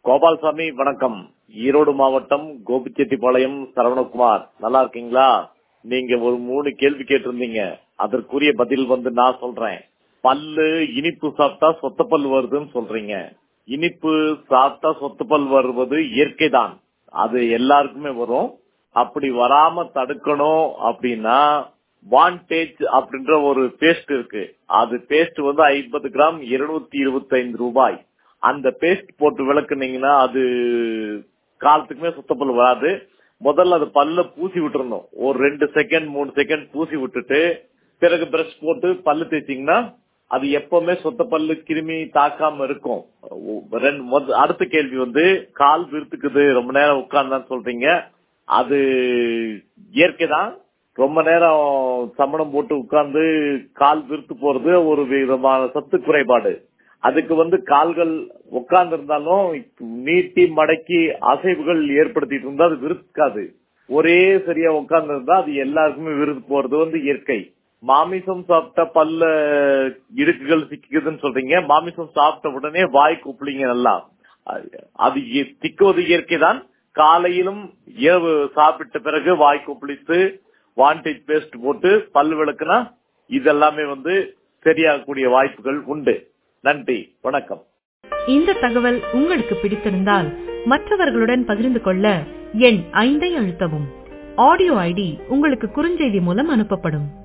கோபால்சாமி வணக்கம். ஈரோடு மாவட்டம் கோபிச்செட்டிப்பாளையம் சரவணகுமார். நல்லா இருக்கீங்களா? நீங்க ஒரு 3 கேள்வி கேட்டிருந்தீங்க. அதற்குரிய பதில் நான் சொல்றேன். பல்லு இனிப்பு சாப்பிட்டா சொத்தப்பல் வருதுன்னு சொல்றீங்க. இனிப்பு சாப்பிட்டா சொத்தப்பல் வருவது இயற்கை தான். அது எல்லாருக்குமே வரும். அப்படி வராம தடுக்கணும் அப்படின்னா வான்டேஜ் அப்படின்ற ஒரு பேஸ்ட் இருக்கு. அது பேஸ்ட் 50 கிராம் 225 ரூபாய். அந்த பேஸ்ட் போட்டு விளக்குனீங்கன்னா அது காலத்துக்குமே சுத்தப்பல் வராது. முதல்ல அது பல்ல பூசி விட்டுறணும். ஒரு 2 செகண்ட் 3 செகண்ட் பூசி விட்டுட்டு பிறகு பிரஷ் போட்டு பல்லு தேய்ச்சிங்கன்னா அது எப்பவுமே சொத்த பல்லு கிருமி தாக்காம இருக்கும். அடுத்த கேள்வி கால் விருத்துக்குது ரொம்ப நேரம் உட்கார்ந்தான்னு சொல்றீங்க. அது இயற்கை தான். ரொம்ப நேரம் சமணம் போட்டு உட்கார்ந்து கால் விருத்து போறது ஒரு விதமான சத்து குறைபாடு. அதுக்கு கால்கள் உட்கார்ந்து இருந்தாலும் நீட்டி மடக்கி அசைவுகள் ஏற்படுத்திட்டு இருந்தா அது விருக்காது. ஒரே சரியா உட்கார்ந்து இருந்தா அது எல்லாருக்குமே விருது போறது இயற்கை. மாமிசம் சாப்பிட்ட பல்ல இடுக்குகள் சிக்குதுன்னு சொல்றீங்க. மாமிசம் சாப்பிட்ட உடனே வாய் கூப்பிடுங்க. நல்லா அது திக்குவது இயற்கை தான். காலையிலும் இரவு சாப்பிட்ட பிறகு வாய் கூப்பிட்டு வான்டேஜ் பேஸ்ட் போட்டு பல் விளக்குனா இதெல்லாமே சரியாகக்கூடிய வாய்ப்புகள் உண்டு. நன்றி, வணக்கம். இந்த தகவல் உங்களுக்கு பிடித்திருந்தால் மற்றவர்களுடன் பகிர்ந்து கொள்ள எண் 5 அழுத்தவும். ஆடியோ ஐடி உங்களுக்கு குறுஞ்செய்தி மூலம் அனுப்பப்படும்.